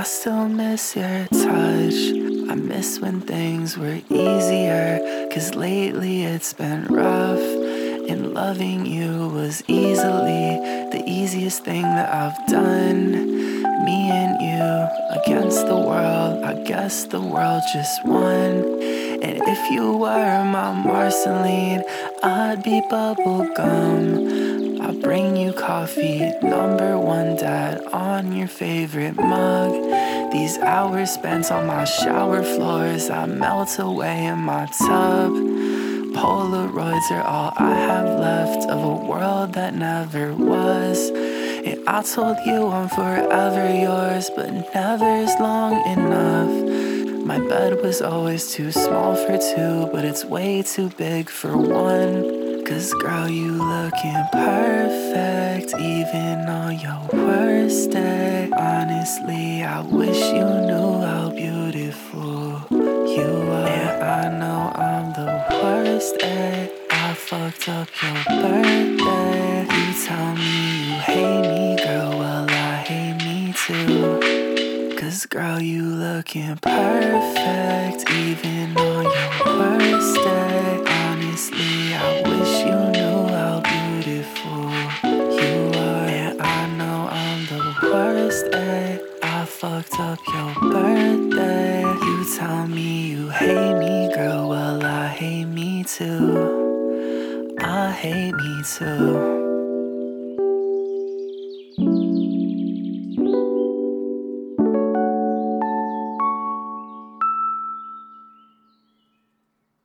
I still miss your touch. I miss when things were easier, 'cause lately it's been rough. And loving you was easily the easiest thing that I've done. Me and you against the world, I guess the world just won. And if you were my Marceline, I'd be bubblegum. I'll bring you coffee, #1 dad, on your favorite mug. These hours spent on my shower floors, I melt away in my tub. Polaroids are all I have left of a world that never was. And I told you I'm forever yours, but never is long enough. My bed was always too small for two, but it's way too big for one. 'Cause girl, you looking perfect, even on your worst day. Honestly, I wish you knew how beautiful you are. And I know I'm the worst, I fucked up your birthday. You tell me you hate me, girl, well I hate me too. 'Cause girl, you looking perfect, even on your worst day. Honestly, I wish you knew how beautiful you are. And I know I'm the worst, I fucked up your birthday. You tell me you hate me, girl, well I hate me too. I hate me too.